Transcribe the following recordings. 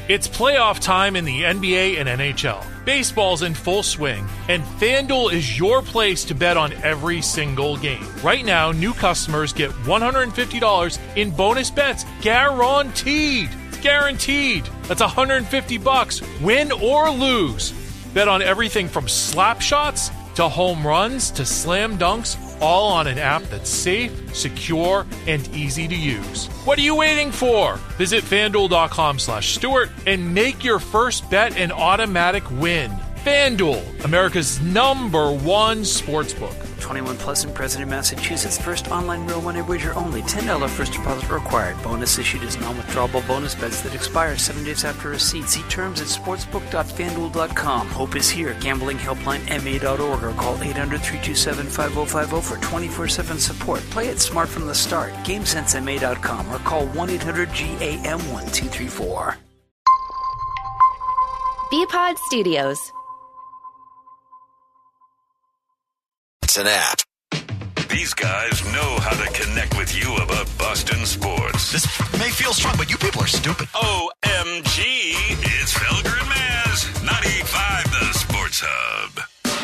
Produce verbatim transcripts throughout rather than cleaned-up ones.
It's playoff time in the N B A and N H L. Baseball's in full swing, and FanDuel is your place to bet on every single game. Right now, new customers get one hundred fifty dollars in bonus bets guaranteed. It's guaranteed. That's one hundred fifty bucks, win or lose. Bet on everything from slap shots to home runs to slam dunks, all on an app that's safe, secure, and easy to use. What are you waiting for? Visit FanDuel.com slash Stewart and make your first bet an automatic win. FanDuel, America's number one sportsbook. twenty-one plus and present in Massachusetts. First online real money wager only. ten dollars first deposit required. Bonus issued as non-withdrawable bonus bets that expire seven days after receipt. See terms at sportsbook dot fanduel dot com. Hope is here. Gambling helpline M A dot org or call eight hundred, three two seven, five oh five oh for twenty-four seven support. Play it smart from the start. game sense M A dot com or call one eight hundred G A M one two three four. B-Pod Studios. It's an app. These guys know how to connect with you about Boston sports. This may feel strong, but you people are stupid. O M G, it's Felger and Maz, ninety-five The Sports Hub.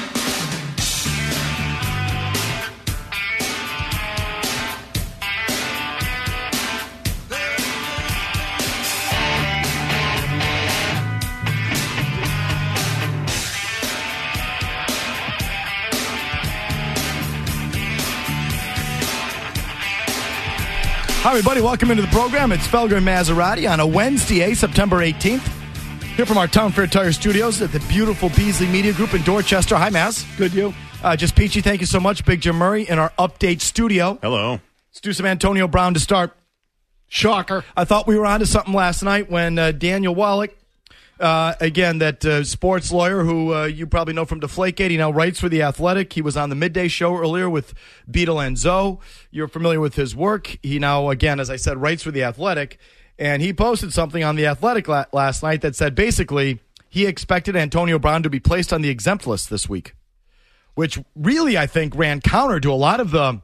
Hi, everybody. Welcome into the program. It's Felger and Maserati on a Wednesday, September eighteenth. Here from our Town Fair Tire Studios at the beautiful Beasley Media Group in Dorchester. Hi, Maz. Good, you? Uh, just Peachy, thank you so much. Big Jim Murray in our update studio. Hello. Let's do some Antonio Brown to start. Shocker. I thought we were onto something last night when uh, Daniel Wallach, uh, again, that uh, sports lawyer who uh, you probably know from Deflategate, he now writes for The Athletic. He was on the midday show earlier with Beetle and Zoe. You're familiar with his work. He now, again, as I said, writes for The Athletic. And he posted something on The Athletic la- last night that said basically he expected Antonio Brown to be placed on the exempt list this week, which really, I think, ran counter to a lot of the,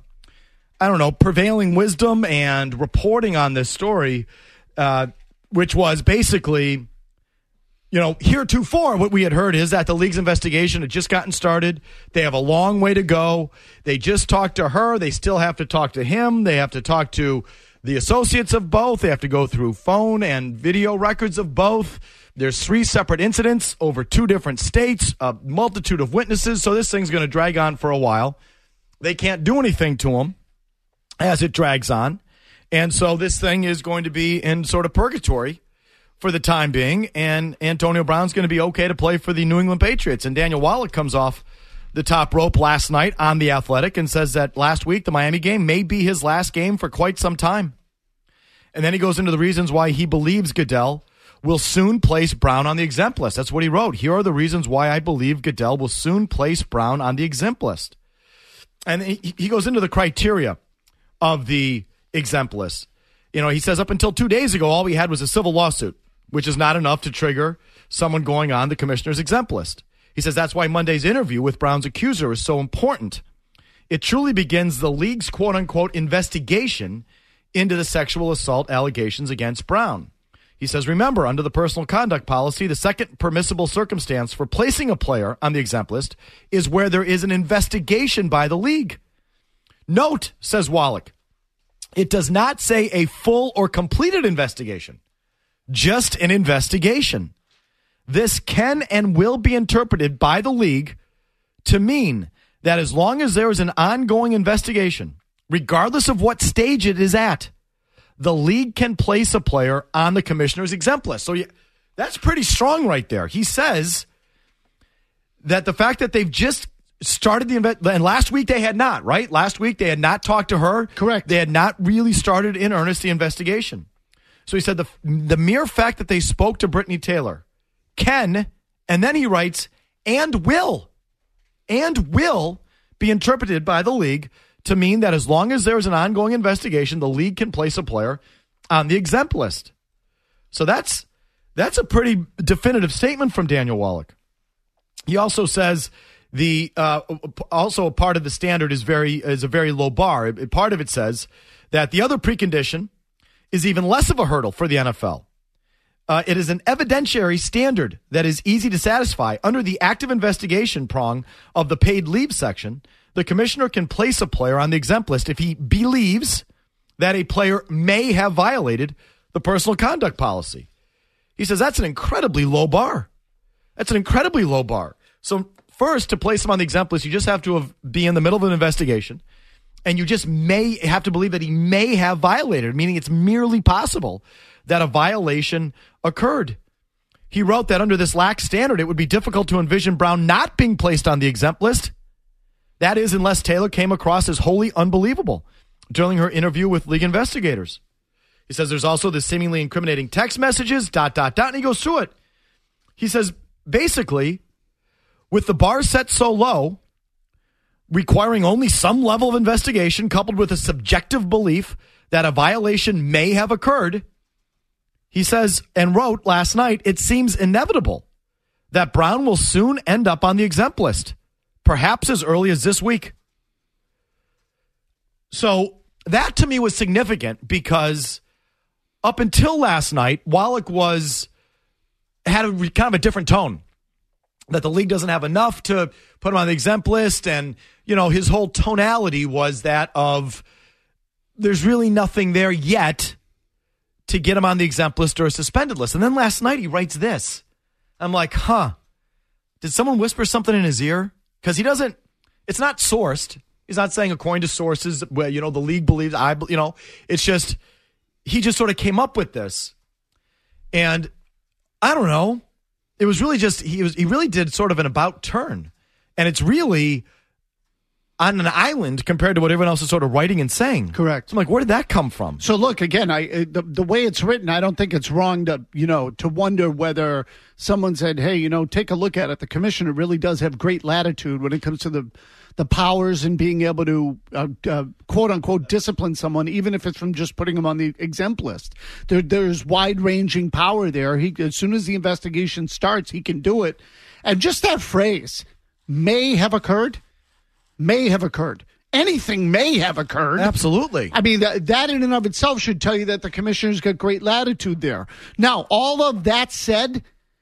I don't know, prevailing wisdom and reporting on this story, uh, which was basically, you know, heretofore, what we had heard is that the league's investigation had just gotten started. They have a long way to go. They just talked to her. They still have to talk to him. They have to talk to the associates of both. They have to go through phone and video records of both. There's three separate incidents over two different states, a multitude of witnesses. So this thing's going to drag on for a while. They can't do anything to him as it drags on. And so this thing is going to be in sort of purgatory for the time being, and Antonio Brown's going to be okay to play for the New England Patriots. And Daniel Wallach comes off the top rope last night on The Athletic and says that last week, the Miami game may be his last game for quite some time. And then he goes into the reasons why he believes Goodell will soon place Brown on the exempt list. That's what he wrote. Here are the reasons why I believe Goodell will soon place Brown on the exempt list. And he, he goes into the criteria of the exempt list. You know, he says up until two days ago, all we had was a civil lawsuit, which is not enough to trigger someone going on the commissioner's exempt list. He says that's why Monday's interview with Brown's accuser is so important. It truly begins the league's quote-unquote investigation into the sexual assault allegations against Brown. He says, remember, under the personal conduct policy, the second permissible circumstance for placing a player on the exempt list is where there is an investigation by the league. Note, says Wallach, it does not say a full or completed investigation. Just an investigation. This can and will be interpreted by the league to mean that as long as there is an ongoing investigation, regardless of what stage it is at, the league can place a player on the commissioner's exempt list. So you, that's pretty strong right there. He says that the fact that they've just started the invest, and last week they had not, right? Last week they had not talked to her. Correct. They had not really started in earnest the investigation. So he said the the mere fact that they spoke to Brittany Taylor can, and then he writes, and will, and will be interpreted by the league to mean that as long as there is an ongoing investigation, the league can place a player on the exempt list. So that's that's a pretty definitive statement from Daniel Wallach. He also says the uh, also a part of the standard is very is a very low bar. Part of it says that the other precondition is even less of a hurdle for the N F L. Uh, it is an evidentiary standard that is easy to satisfy. Under the active investigation prong of the paid leave section, the commissioner can place a player on the exempt list if he believes that a player may have violated the personal conduct policy. He says that's an incredibly low bar. That's an incredibly low bar. So first, to place him on the exempt list, you just have to have, be in the middle of an investigation, and you just may have to believe that he may have violated, meaning it's merely possible that a violation occurred. He wrote that under this lax standard, it would be difficult to envision Brown not being placed on the exempt list. That is, unless Taylor came across as wholly unbelievable during her interview with league investigators. He says there's also the seemingly incriminating text messages, dot, dot, dot, and he goes through it. He says, basically, with the bar set so low, requiring only some level of investigation coupled with a subjective belief that a violation may have occurred, he says, and wrote last night, it seems inevitable that Brown will soon end up on the exempt list, perhaps as early as this week. So that to me was significant because up until last night, Wallach was had a kind of a different tone, that the league doesn't have enough to put him on the exempt list. And, you know, his whole tonality was that of there's really nothing there yet to get him on the exempt list or a suspended list. And then last night he writes this. I'm like, huh, did someone whisper something in his ear? Because he doesn't, it's not sourced. He's not saying according to sources where, you know, the league believes, I, you know, it's just, he just sort of came up with this. And I don't know. It was really just, he was, he really did sort of an about turn. And it's really on an island compared to what everyone else is sort of writing and saying. Correct. So I'm like, where did that come from? So look, again, I the, the way it's written, I don't think it's wrong to, you know, to wonder whether someone said, hey, you know, take a look at it. The commissioner really does have great latitude when it comes to the the powers and being able to, uh, uh, quote unquote, discipline someone, even if it's from just putting them on the exempt list. There, there's wide ranging power there. He, as soon as the investigation starts, he can do it. And just that phrase, may have occurred, may have occurred. Anything may have occurred. Absolutely. I mean, that, that in and of itself should tell you that the commissioner's got great latitude there. Now, all of that said,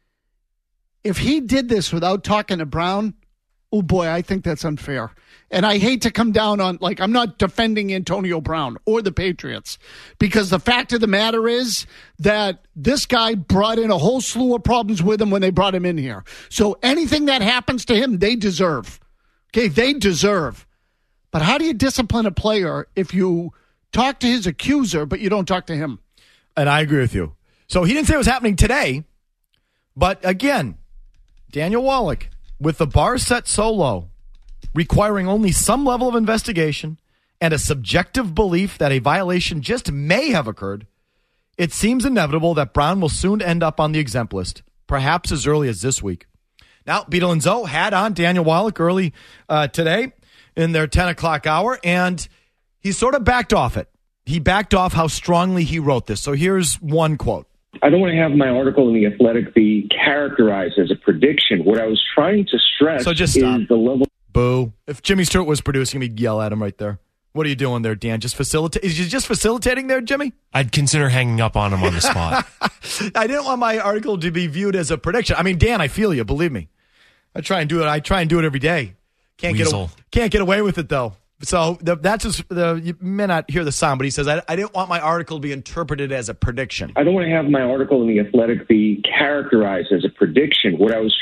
if he did this without talking to Brown, oh boy, I think that's unfair. And I hate to come down on, like, I'm not defending Antonio Brown or the Patriots, because the fact of the matter is that this guy brought in a whole slew of problems with him when they brought him in here. So anything that happens to him, they deserve. Okay, they deserve. But how do you discipline a player if you talk to his accuser, but you don't talk to him? And I agree with you. So he didn't say it was happening today, but again, Daniel Wallach, with the bar set so low, requiring only some level of investigation and a subjective belief that a violation just may have occurred, it seems inevitable that Brown will soon end up on the exempt list, perhaps as early as this week. Now, Beadle and Zoe had on Daniel Wallach early uh, today in their ten o'clock hour, and he sort of backed off it. He backed off how strongly he wrote this. So here's one quote. I don't want to have my article in The Athletic be characterized as a prediction. What I was trying to stress so just is stop. the level. Boo. If Jimmy Stewart was producing, he'd yell at him right there. What are you doing there, Dan? Just facilitate? Is you just facilitating there, Jimmy? I'd consider hanging up on him on the spot. I didn't want my article to be viewed as a prediction. I mean, Dan, I feel you. Believe me. I try and do it. I try and do it every day. Can't Weasel. get can't get away with it though. So the, that's just the. You may not hear the sound, but he says I, I didn't want my article to be interpreted as a prediction. I don't want to have my article in The Athletic be characterized as a prediction. What I was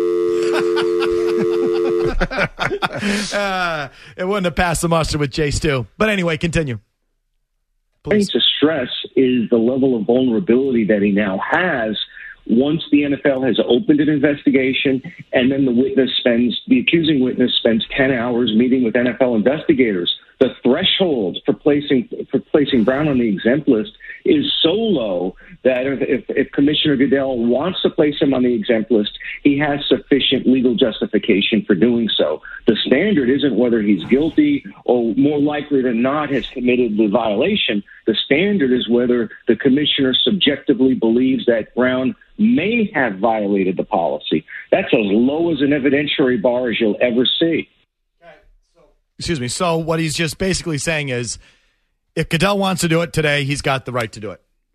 trying. uh, it wouldn't have passed the muster with Jay Stu. But anyway, continue. Please. Trying to stress is the level of vulnerability that he now has. Once the N F L has opened an investigation, and then the witness spends, the accusing witness spends ten hours meeting with N F L investigators, the threshold for placing for placing Brown on the exempt list is so low that if, if, if Commissioner Goodell wants to place him on the exempt list, he has sufficient legal justification for doing so. The standard isn't whether he's guilty or more likely than not has committed the violation. The standard is whether the commissioner subjectively believes that Brown may have violated the policy. That's as low as an evidentiary bar as you'll ever see. Excuse me. So what he's just basically saying is if Goodell wants to do it today, he's got the right to do it.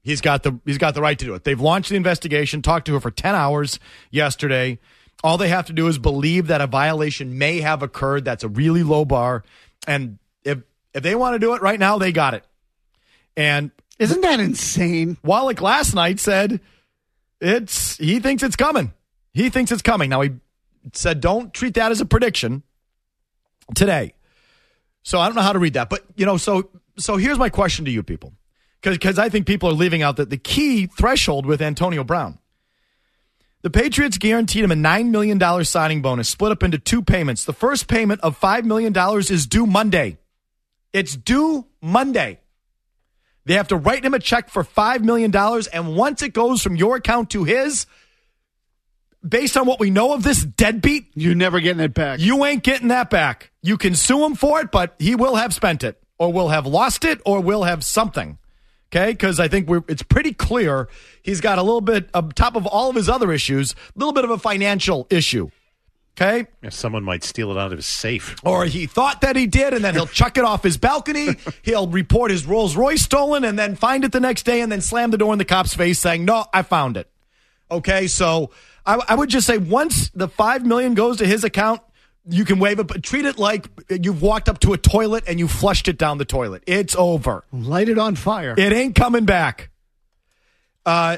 He's got the he's got the right to do it. They've launched the investigation, talked to her for ten hours yesterday. All they have to do is believe that a violation may have occurred. That's a really low bar. And if if they want to do it right now, they got it. And isn't that insane? Wallach last night said it's he thinks it's coming. He thinks it's coming. Now, he said don't treat that as a prediction today. So I don't know how to read that. But, you know, so so here's my question to you people. Because I think people are leaving out that the key threshold with Antonio Brown. The Patriots guaranteed him a nine million dollars signing bonus split up into two payments. The first payment of five million dollars is due Monday. It's due Monday. They have to write him a check for five million dollars, and once it goes from your account to his, based on what we know of this deadbeat, you're never getting it back. You ain't getting that back. You can sue him for it, but he will have spent it, or will have lost it, or will have something. Okay, because I think we're, it's pretty clear he's got a little bit, on top of all of his other issues, a little bit of a financial issue. Okay? Yeah, someone might steal it out of his safe. Or he thought that he did, and then he'll chuck it off his balcony. He'll report his Rolls Royce stolen, and then find it the next day, and then slam the door in the cop's face saying, no, I found it. Okay, so I, I would just say once the five million dollars goes to his account, you can waive it, but treat it like you've walked up to a toilet and you flushed it down the toilet. It's over. Light it on fire. It ain't coming back. Uh,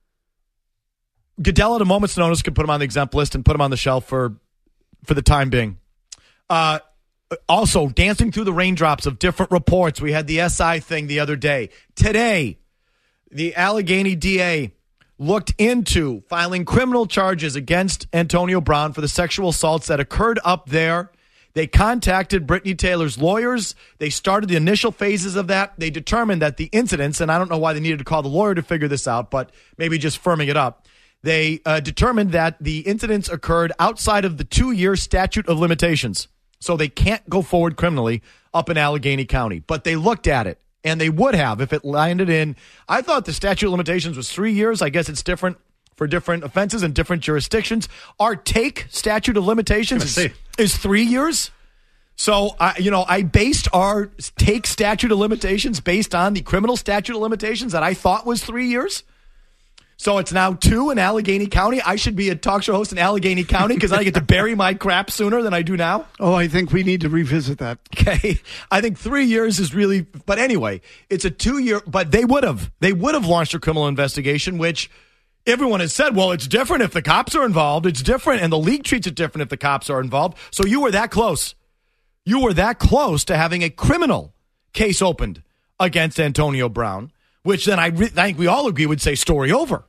Goodell at a moment's notice could put him on the exempt list and put him on the shelf for, for the time being. Uh, also, dancing through the raindrops of different reports. We had the S I thing the other day. Today, the Allegheny D A looked into filing criminal charges against Antonio Brown for the sexual assaults that occurred up there. They contacted Brittany Taylor's lawyers. They started the initial phases of that. They determined that the incidents, and I don't know why they needed to call the lawyer to figure this out, but maybe just firming it up. They uh, determined that the incidents occurred outside of the two-year statute of limitations. So they can't go forward criminally up in Allegheny County. But they looked at it. And they would have if it landed in. I thought the statute of limitations was three years. I guess it's different for different offenses in different jurisdictions. Our take statute of limitations is, is three years. So, I, you know, I based our take statute of limitations based on the criminal statute of limitations that I thought was three years. So it's now two in Allegheny County. I should be a talk show host in Allegheny County because I get to bury my crap sooner than I do now. Oh, I think we need to revisit that. Okay. I think three years is really, but anyway, it's a two year, but they would have, they would have launched a criminal investigation, which everyone has said, well, it's different if the cops are involved. It's different. And the league treats it different if the cops are involved. So you were that close. You were that close to having a criminal case opened against Antonio Brown, which then I, re- I think we all agree would say story over.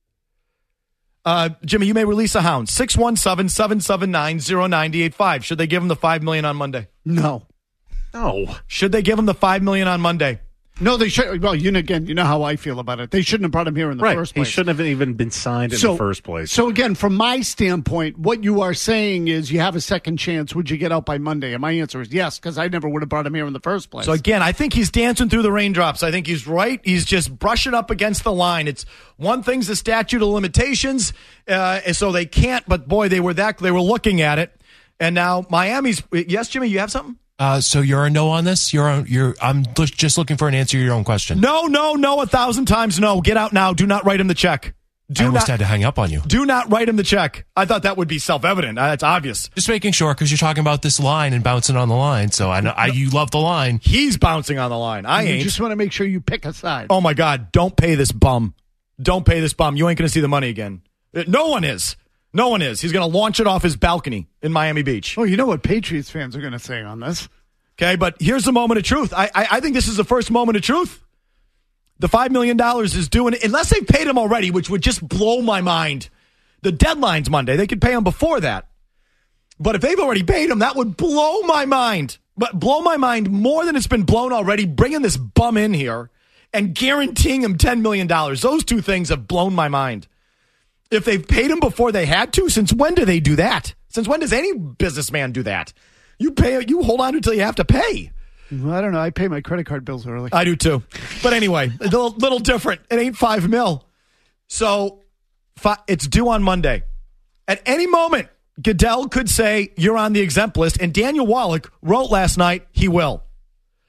Uh, Jimmy, you may release a hound. six one seven, seven seven nine, zero nine eight five. Should they give him the five million dollars on Monday? No. No. Should they give him the five million dollars on Monday? No, they should. Well, you know, again, you know how I feel about it. They shouldn't have brought him here in the right. first place. He shouldn't have even been signed in so, the first place. So, again, from my standpoint, what you are saying is you have a second chance. Would you get out by Monday? And my answer is yes, because I never would have brought him here in the first place. So, again, I think he's dancing through the raindrops. I think he's right. He's just brushing up against the line. It's one thing's the statute of limitations, uh, and so they can't. But, boy, they were that they were looking at it. And now Miami's – yes, Jimmy, you have something? Uh, so you're a no on this? You're on, you're. I'm just looking for an answer to your own question. No, no, no. A thousand times no. Get out now. Do not write him the check. Do I almost not, had to hang up on you. Do not write him the check. I thought that would be self-evident. Uh, that's obvious. Just making sure because you're talking about this line and bouncing on the line. So I know I, you love the line. He's bouncing on the line. I you ain't. just want to make sure you pick a side. Oh my God! Don't pay this bum. Don't pay this bum. You ain't going to see the money again. No one is. No one is. He's going to launch it off his balcony in Miami Beach. Oh, you know what Patriots fans are going to say on this. Okay, but here's the moment of truth. I, I I think this is the first moment of truth. The five million dollars is due, unless they've paid him already, which would just blow my mind. The deadline's Monday. They could pay him before that. But if they've already paid him, that would blow my mind. But blow my mind more than it's been blown already, bringing this bum in here and guaranteeing him ten million dollars. Those two things have blown my mind. If they've paid him before they had to, since when do they do that? Since when does any businessman do that? You pay. You hold on until you have to pay. Well, I don't know. I pay my credit card bills early. I do too. But anyway, a little, little different. It ain't five mil. So fi- it's due on Monday. At any moment, Goodell could say you're on the exempt list, and Daniel Wallach wrote last night he will.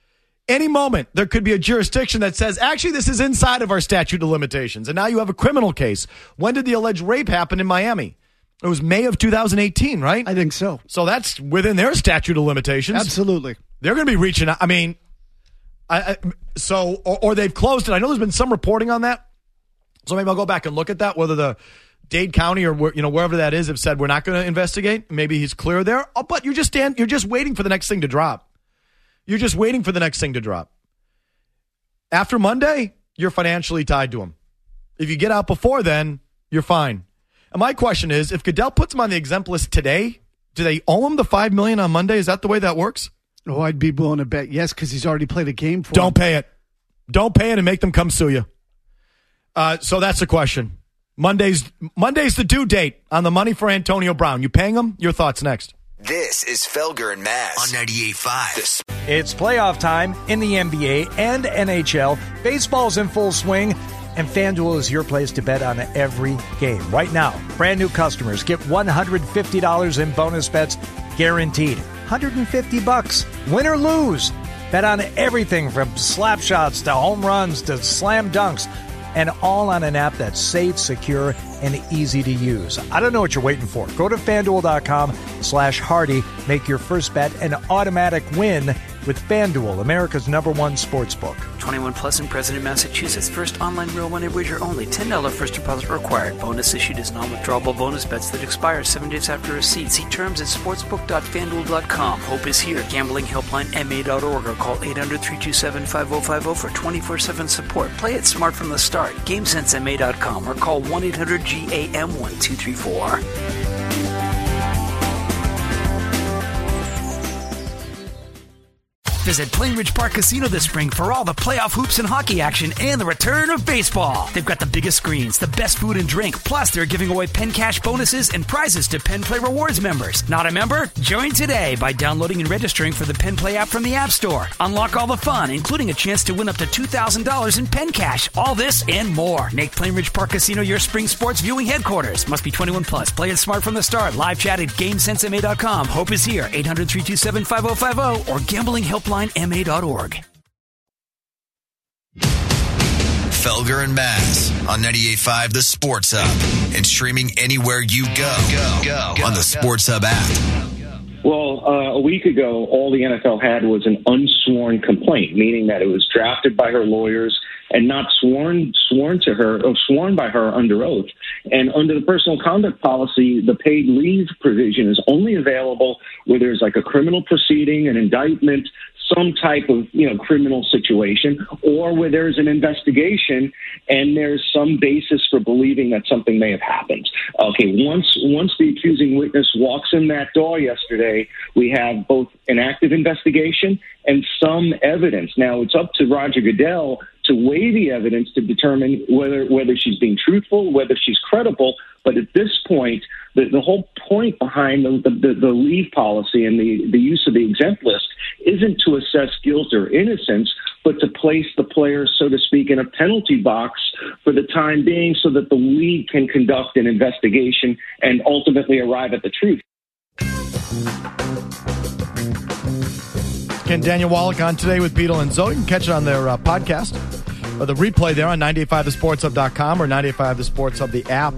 any moment there could be a jurisdiction that says, actually, this is inside of our statute of limitations. And now you have a criminal case. When did the alleged rape happen in Miami? It was May of two thousand eighteen, right? I think so. So that's within their statute of limitations. Absolutely. They're going to be reaching out. I mean, I, I, so, or, or they've closed it. I know there's been some reporting on that. So maybe I'll go back and look at that, whether the Dade County or where, you know, wherever that is have said we're not going to investigate. Maybe he's clear there. Oh, but you're just stand, you're just waiting for the next thing to drop. You're just waiting for the next thing to drop. After Monday, you're financially tied to him. If you get out before then, you're fine. And my question is, if Goodell puts him on the exempt list today, do they owe him the five million dollars on Monday? Is that the way that works? Oh, I'd be willing to bet yes, because he's already played a game for Don't him. pay it. Don't pay it and make them come sue you. Uh, so that's the question. Monday's Monday's the due date on the money for Antonio Brown. You paying him? Your thoughts next. This is Felger and Maz on ninety-eight point five. It's playoff time in the N B A and N H L. Baseball's in full swing, and FanDuel is your place to bet on every game. Right now, brand new customers get one hundred fifty dollars in bonus bets guaranteed. one hundred fifty bucks, win or lose. Bet on everything from slap shots to home runs to slam dunks, and all on an app that's safe, secure, and easy to use. I don't know what you're waiting for. Go to FanDuel.com slash Hardy. Make your first bet an automatic win with FanDuel, America's number one sports book. twenty-one plus in President, Massachusetts. First online real money wager only. ten dollars first deposit required. Bonus issued as non-withdrawable bonus bets that expire seven days after receipt. See terms at sportsbook dot fan duel dot com. Hope is here. Gambling helpline M A dot org or call eight hundred, three two seven, five oh five oh for twenty-four seven support. Play it smart from the start. game sense M A dot com or call one eight hundred G A M one two three four. Visit Plainridge Park Casino this spring for all the playoff hoops and hockey action and the return of baseball. They've got the biggest screens, the best food and drink, plus they're giving away Penn Cash bonuses and prizes to Penn Play Rewards members. Not a member? Join today by downloading and registering for the Penn Play app from the App Store. Unlock all the fun, including a chance to win up to two thousand dollars in Penn Cash. All this and more. Make Plainridge Park Casino your spring sports viewing headquarters. Must be twenty-one plus. Play it smart from the start. Live chat at game sense M A dot com. Hope is here. eight hundred, three two seven, five oh five oh or gambling helpline M A dot org. Felger and Maz on ninety-eight point five The Sports Hub and streaming anywhere you go, go, go, go on the Sports Hub app. Well, uh, a week ago, all the N F L had was an unsworn complaint, meaning that it was drafted by her lawyers and not sworn sworn to her or sworn by her under oath. And under the personal conduct policy, the paid leave provision is only available where there's like a criminal proceeding, an indictment, some type of, you know, criminal situation, or where there's an investigation and there's some basis for believing that something may have happened. Okay, once once the accusing witness walks in that door yesterday, we have both an active investigation and some evidence. Now, it's up to Roger Goodell to weigh the evidence to determine whether whether she's being truthful, whether she's credible. But at this point, the, the whole point behind the, the, the leave policy and the, the use of the exempt list isn't to assess guilt or innocence, but to place the players, so to speak, in a penalty box for the time being so that the league can conduct an investigation and ultimately arrive at the truth. Again, Daniel Wallach on Today with Beetle and Zoe. You can catch it on their uh, podcast or the replay there on ninety-eight point five the sports hub dot com or ninety-eight point five the sports hub, the app.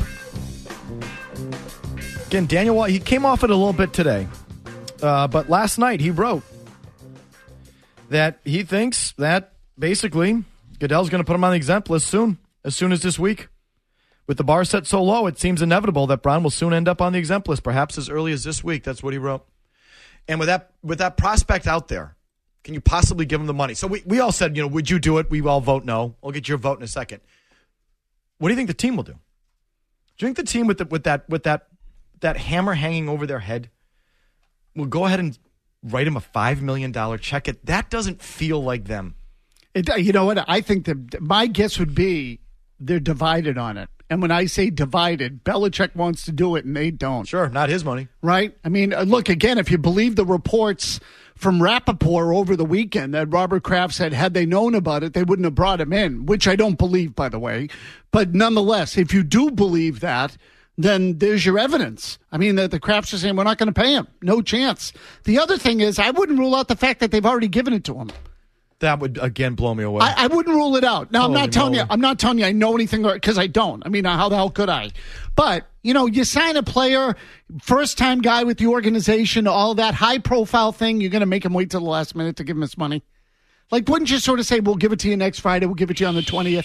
Again, Daniel Wallach, he came off it a little bit today, uh, but last night he wrote that he thinks that basically Goodell's going to put him on the exempt list soon, as soon as this week. With the bar set so low, it seems inevitable that Brown will soon end up on the exempt list, perhaps as early as this week. That's what he wrote. And with that with that prospect out there, can you possibly give him the money? So we, we all said, you know, would you do it? We all vote no. I'll get your vote in a second. What do you think the team will do? Do you think the team with the, with that with that that hammer hanging over their head will go ahead and write him a five million dollars check? It that doesn't feel like them. It, you know what? I think that my guess would be they're divided on it. And when I say divided, Belichick wants to do it and they don't. Sure, not his money. Right? I mean, look, again, if you believe the reports from Rappaport over the weekend that Robert Kraft said had they known about it, they wouldn't have brought him in, which I don't believe, by the way. But nonetheless, if you do believe that, then there's your evidence. I mean, the, the Krafts are saying we're not going to pay him. No chance. The other thing is I wouldn't rule out the fact that they've already given it to him. That would, again, blow me away. I, I wouldn't rule it out. Now, I'm Holy not telling moly. you. I'm not telling you I know anything because I don't. I mean, how the hell could I? But, you know, you sign a player, first-time guy with the organization, all that high-profile thing, you're going to make him wait till the last minute to give him his money? Like, wouldn't you sort of say, we'll give it to you next Friday, we'll give it to you on the twentieth?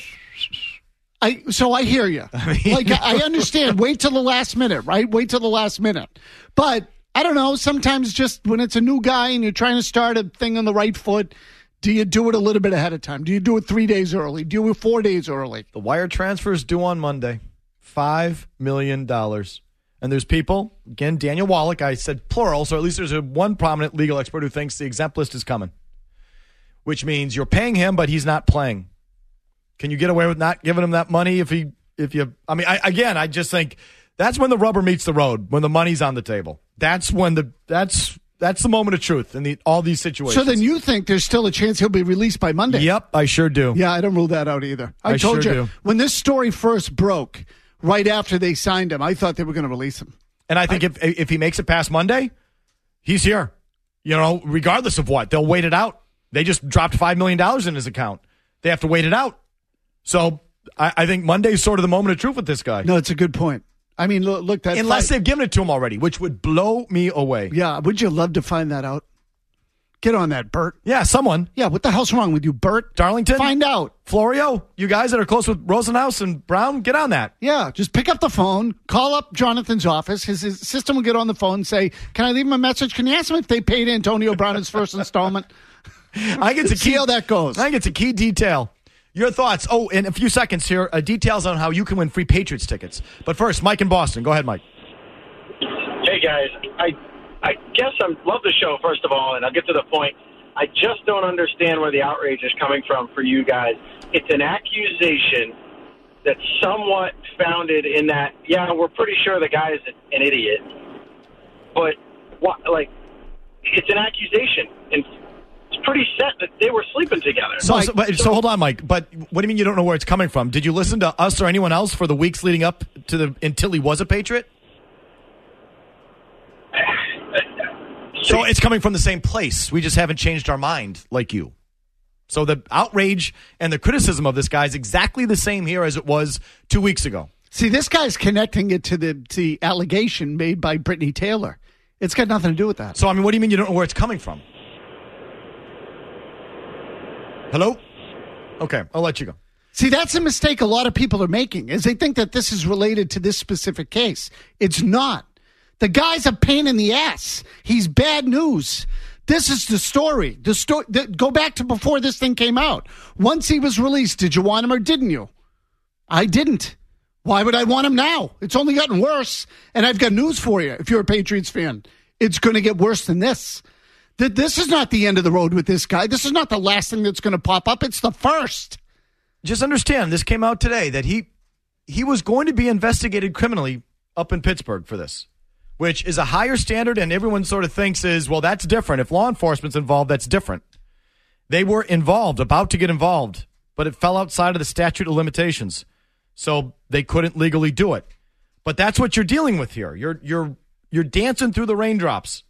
I So I hear you. I mean, like, I understand. Wait till the last minute, right? Wait till the last minute. But, I don't know, sometimes just when it's a new guy and you're trying to start a thing on the right foot, do you do it a little bit ahead of time? Do you do it three days early? Do you do it four days early? The wire transfer is due on Monday. five million dollars. And there's people, again, Daniel Wallach, I said plural, so at least there's a one prominent legal expert who thinks the exempt list is coming, which means you're paying him, but he's not playing. Can you get away with not giving him that money if he, if you, I mean, I, again, I just think that's when the rubber meets the road, when the money's on the table. That's when the, that's, That's the moment of truth in the, all these situations. So then you think there's still a chance he'll be released by Monday? Yep, I sure do. Yeah, I don't rule that out either. I, I told sure you, do. when this story first broke, right after they signed him, I thought they were going to release him. And I think I, if if he makes it past Monday, he's here. You know, regardless of what. They'll wait it out. They just dropped five million dollars in his account. They have to wait it out. So I, I think Monday's sort of the moment of truth with this guy. No, it's a good point. I mean, look, look that Unless fight, they've given it to him already, which would blow me away. Yeah, would you love to find that out? Get on that, Bert. Yeah, someone. Yeah, what the hell's wrong with you, Bert? Darlington? Find out. Florio? You guys that are close with Rosenhaus and Brown, get on that. Yeah, just pick up the phone, call up Jonathan's office. His, his assistant will get on the phone and say, can I leave him a message? Can you ask him if they paid Antonio Brown his first installment? I think it's a key, See how that goes. I think it's a key detail. Your thoughts. Oh, in a few seconds here, uh, details on how you can win free Patriots tickets. But first, Mike in Boston. Go ahead, Mike. Hey, guys. I I guess I love the show, first of all, and I'll get to the point. I just don't understand where the outrage is coming from for you guys. It's an accusation that's somewhat founded in that, yeah, we're pretty sure the guy is an idiot. But, what, like, it's an accusation. And it's pretty set that they were sleeping together. So, so, but, so hold on, Mike. But what do you mean you don't know where it's coming from? Did you listen to us or anyone else for the weeks leading up to the until he was a Patriot? So it's coming from the same place. We just haven't changed our mind like you. So the outrage and the criticism of this guy is exactly the same here as it was two weeks ago. See, this guy's connecting it to the, to the allegation made by Brittany Taylor. It's got nothing to do with that. So, I mean, what do you mean you don't know where it's coming from? Hello? Okay, I'll let you go. See, that's a mistake a lot of people are making, is they think that this is related to this specific case. It's not. The guy's a pain in the ass. He's bad news. This is the story. The story. The, go back to before this thing came out. Once he was released, did you want him or didn't you? I didn't. Why would I want him now? It's only gotten worse. And I've got news for you. If you're a Patriots fan, it's going to get worse than this. That this is not the end of the road with this guy. This is not the last thing that's going to pop up. It's the first. Just understand, this came out today that he he was going to be investigated criminally up in Pittsburgh for this, which is a higher standard, and everyone sort of thinks is, well, that's different. If law enforcement's involved, that's different. They were involved, about to get involved, but it fell outside of the statute of limitations, so they couldn't legally do it. But that's what you're dealing with here. You're you're you're dancing through the raindrops.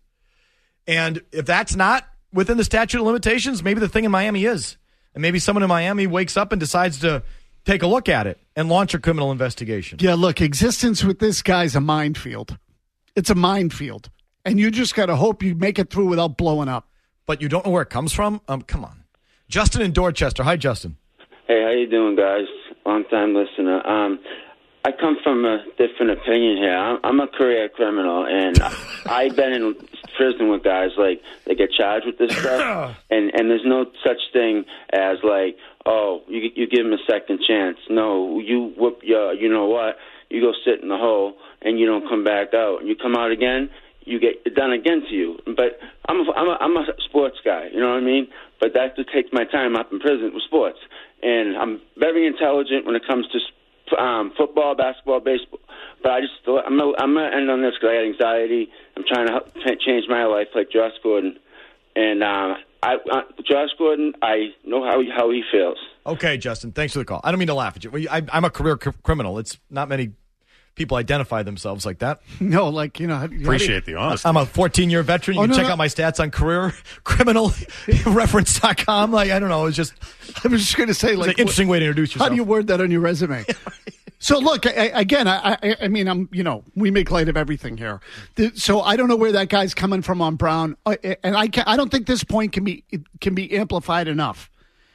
And if that's not within the statute of limitations, maybe the thing in Miami is. And maybe someone in Miami wakes up and decides to take a look at it and launch a criminal investigation. Yeah, look, existence with this guy's a minefield. It's a minefield. And you just got to hope you make it through without blowing up. But you don't know where it comes from? Um, come on. Justin in Dorchester. Hi, Justin. Hey, how you doing, guys? Long-time listener. Um, I come from a different opinion here. I'm, I'm a career criminal, and I've been in prison with guys, like, they get charged with this stuff, and, and there's no such thing as, like, oh, you you give them a second chance. No, you whoop your, you know what, you go sit in the hole, and you don't come back out. And you come out again, you get it done again to you. But I'm a, I'm a, I'm a sports guy, you know what I mean? But that just takes my time up in prison with sports. And I'm very intelligent when it comes to um, football, basketball, baseball. But I just, I'm gonna, I'm gonna end on this because I had anxiety. I'm trying to help change my life, like Josh Gordon. And um, I, uh, Josh Gordon, I know how how he feels. Okay, Justin, thanks for the call. I don't mean to laugh at you. I, I'm a career cr- criminal. It's not many people identify themselves like that. No, like, you know. How, Appreciate the honesty. I'm a fourteen-year veteran. You Oh, can no, check no. out my stats on career criminal reference dot com. Like, I don't know. It's just, I was just going to say, it's like, an interesting way to introduce yourself. how do you word that on your resume? So look, I, I- again, I, I, I mean, I'm, you know, we make light of everything here. The- So I don't know where that guy's coming from on Brown, Uh, and I, can, I don't think this point can be it can be amplified enough.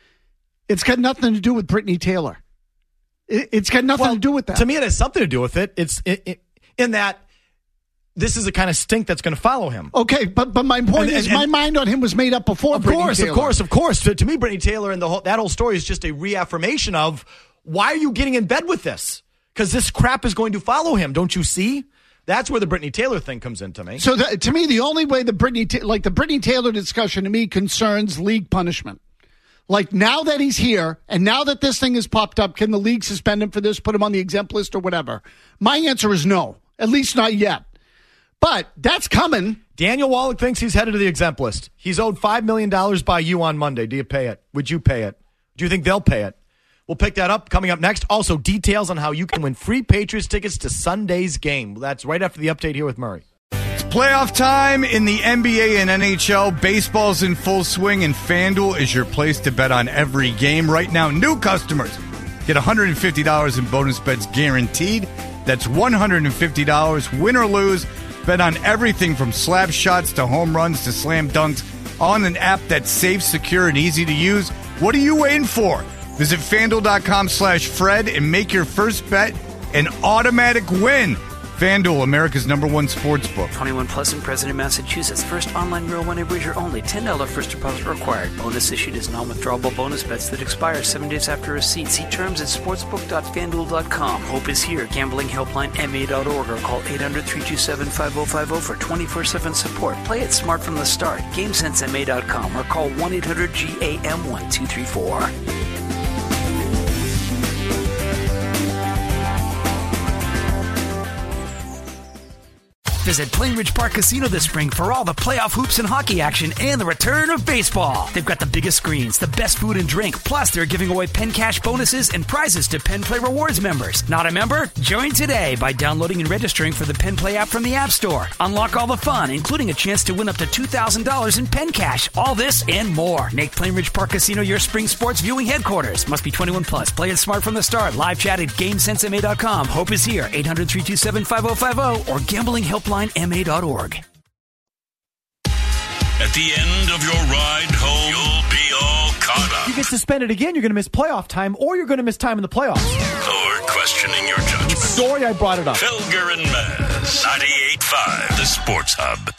It's got nothing to do with Brittany Taylor. It, it's got nothing Well, to do with that. To me, it has something to do with it. It's it, it, in that this is the kind of stink that's going to follow him. Okay, but but my point And- is, and- my mind on him was made up before. Of Brittany course, Taylor. of course, of course. To, to me, Brittany Taylor and the whole, that whole story is just a reaffirmation of why are you getting in bed with this? Because this crap is going to follow him. Don't you see? That's where the Brittany Taylor thing comes into me. So the, to me, the only way the Brittany, Ta- like the Brittany Taylor discussion to me concerns league punishment. Like now that he's here and now that this thing has popped up, can the league suspend him for this, put him on the exempt list or whatever? My answer is no, at least not yet. But that's coming. Daniel Wallach thinks he's headed to the exempt list. He's owed five million dollars by you on Monday. Do you pay it? Would you pay it? Do you think they'll pay it? We'll pick that up coming up next. Also, details on how you can win free Patriots tickets to Sunday's game. That's right after the update here with Murray. Playoff time in the N B A and N H L. Baseball's in full swing, and FanDuel is your place to bet on every game. Right now, new customers get one hundred fifty dollars in bonus bets guaranteed. That's one hundred fifty dollars, win or lose. Bet on everything from slap shots to home runs to slam dunks on an app that's safe, secure, and easy to use. What are you waiting for? Visit FanDuel.com slash Fred and make your first bet an automatic win. FanDuel, America's number one sports book. twenty-one plus in President, Massachusetts. First online real money wager only. ten dollars first deposit required. Bonus issued as non-withdrawable bonus bets that expire seven days after receipt. See terms at sportsbook dot fan duel dot com. Hope is here. Gambling helpline M A dot org or call eight hundred, three two seven, five oh five oh for twenty-four seven support. Play it smart from the start. game sense M A dot com or call one eight hundred G A M one two three four. Visit Plainridge Park Casino this spring for all the playoff hoops and hockey action and the return of baseball. They've got the biggest screens, the best food and drink, plus they're giving away Penn Cash bonuses and prizes to Penn Play Rewards members. Not a member? Join today by downloading and registering for the Penn Play app from the App Store. Unlock all the fun, including a chance to win up to two thousand dollars in Penn Cash. All this and more. Make Plainridge Park Casino your spring sports viewing headquarters. Must be twenty-one plus. Play it smart from the start. Live chat at game sense M A dot com. Hope is here. eight hundred, three two seven, five oh five oh or gambling helpline M A dot org. At the end of your ride home, you'll be all caught You up. get suspended again, you're going to miss playoff time, or you're going to miss time in the playoffs. Or questioning your judgment. Sorry I brought it up. Felger and Maz, ninety-eight point five, the Sports Hub.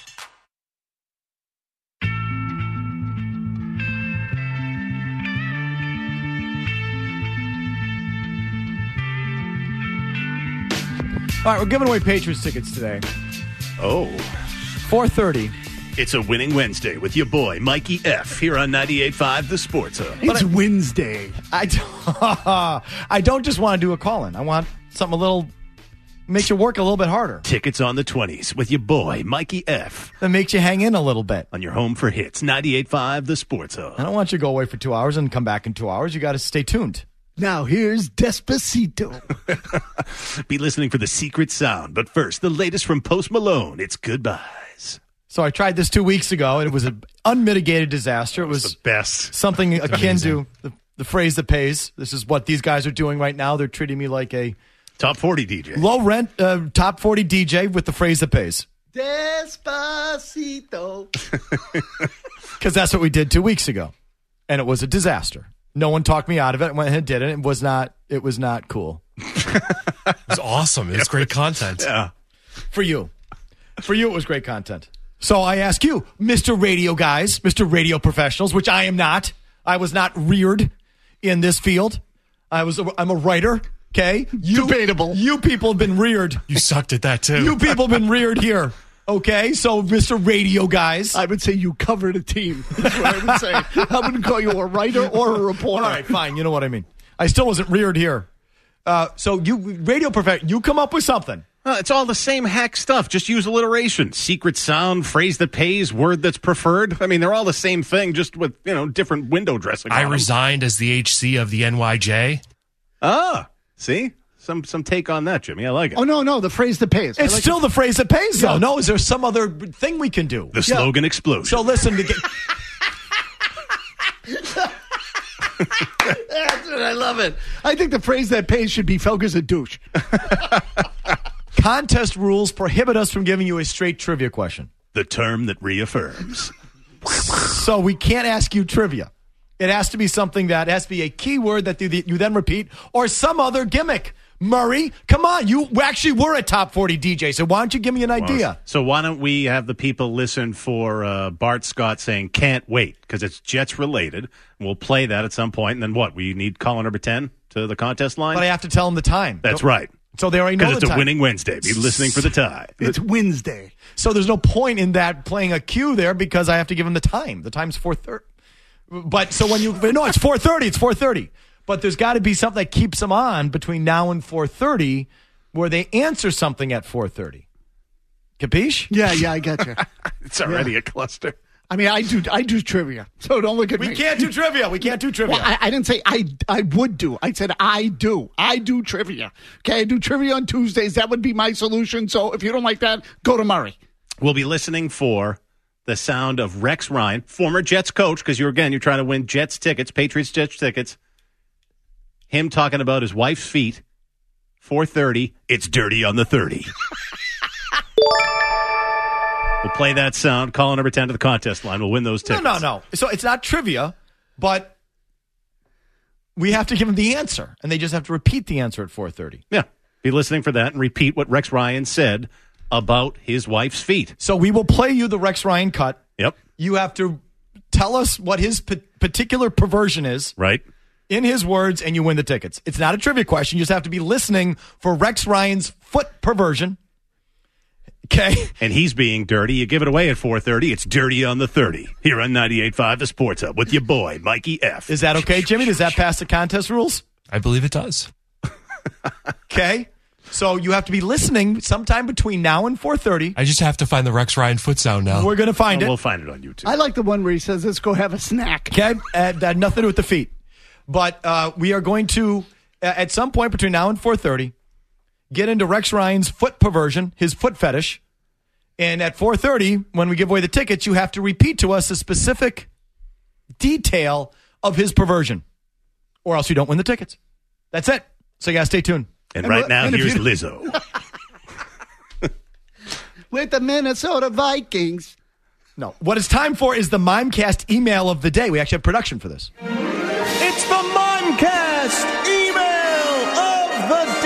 All right, we're giving away Patriots tickets today. Oh. four thirty. It's a winning Wednesday with your boy, Mikey F., here on ninety-eight point five, The Sports Hub. It's Wednesday. I don't, I don't just want to do a call-in. I want something a little, makes you work a little bit harder. Tickets on the twenties with your boy, Mikey F. That makes you hang in a little bit. On your home for hits, ninety-eight point five, The Sports Hub. I don't want you to go away for two hours and come back in two hours. You got to stay tuned. Now here's Despacito. Be listening for the secret sound, but first, the latest from Post Malone. It's Goodbyes. So I tried this two weeks ago, and it was an unmitigated disaster. It was, the best. Something It's akin amazing. to the, the phrase that pays. This is what these guys are doing right now. They're treating me like a top forty D J. Low rent, uh, top forty D J with the phrase that pays. Despacito. Because that's what we did two weeks ago, and it was a disaster. No one talked me out of it. I went ahead and did it. It was not. It was not cool. It was awesome. It was great content. Yeah. For you, for you, it was great content. So I ask you, Mister Radio guys, Mister Radio professionals, which I am not. I was not reared in this field. I was. A, I'm a writer. Okay, you, debatable. You people have been reared. You sucked at that too. You people have been reared here. Okay, so Mister Radio guys. I would say you covered a team. That's what I would say. I wouldn't call you a writer or a reporter. All right, fine. You know what I mean. I still wasn't reared here. Uh, so you, radio professional, you come up with something. Uh, it's all the same hack stuff. Just use alliteration. Secret sound, phrase that pays, word that's preferred. I mean, they're all the same thing, just with, you know, different window dressing. I on them. resigned as the H C of the N Y J. Ah, see? some some take on that, Jimmy. I like it. Oh, no, no, the phrase that pays. It's like still it. the phrase that pays, though. Yeah. No, is there some other thing we can do? The slogan explosion. So listen to get. That's it. I love it. I think the phrase that pays should be Felger's a douche. Contest rules prohibit us from giving you a straight trivia question. The term that reaffirms. So we can't ask you trivia. It has to be something that has to be a keyword that you, you then repeat or some other gimmick. Murray, come on. You actually were a top forty D J, so why don't you give me an idea? So why don't we have the people listen for uh, Bart Scott saying can't wait, because it's Jets related. We'll play that at some point, and then what? We need caller number ten to the contest line? But I have to tell them the time. That's right. So they already know the time. Because it's a winning Wednesday. Be listening for the tie. It's Wednesday. So there's no point in that playing a cue there because I have to give them the time. The time's four thirty. But so when you no, it's four thirty. It's four thirty. But there's got to be something that keeps them on between now and four thirty, where they answer something at four thirty. Capiche? Yeah, yeah, I get you. It's already Yeah. a cluster. I mean, I do I do trivia, so don't look at We me. can't do trivia. We can't do trivia. Well, I, I didn't say I I would do. I said I do. I do trivia. Okay, I do trivia on Tuesdays. That would be my solution. So if you don't like that, go to Murray. We'll be listening for the sound of Rex Ryan, former Jets coach, because you're again you're trying to win Jets tickets, Patriots Jets tickets. Him talking about his wife's feet. four thirty. It's dirty on the thirty. We'll play that sound. Call number ten to the contest line. We'll win those tickets. No, no, no. So it's not trivia, but we have to give them the answer, and they just have to repeat the answer at four thirty. Yeah. Be listening for that and repeat what Rex Ryan said about his wife's feet. So we will play you the Rex Ryan cut. Yep. You have to tell us what his p- particular perversion is. Right. In his words, and you win the tickets. It's not a trivia question. You just have to be listening for Rex Ryan's foot perversion. Okay. And he's being dirty. You give it away at four thirty. It's dirty on the thirty. Here on ninety-eight point five, The Sports Hub, with your boy, Mikey F. Is that okay, Jimmy? Does that pass the contest rules? I believe it does. Okay. So you have to be listening sometime between now and four thirty. I just have to find the Rex Ryan foot sound now. We're going to find Oh, it. We'll find it on YouTube. I like the one where he says, "Let's go have a snack." Okay. Uh, that had nothing to do with the feet. But uh, we are going to, uh, at some point between now and four thirty, get into Rex Ryan's foot perversion, his foot fetish. And at four thirty, when we give away the tickets, you have to repeat to us a specific detail of his perversion, or else you don't win the tickets. That's it. So you got to stay tuned. And, And right what- now, and if here's you- Lizzo. With the Minnesota Vikings. No. What it's time for is the Mimecast email of the day. We actually have production for this. It's the Mimecast email of the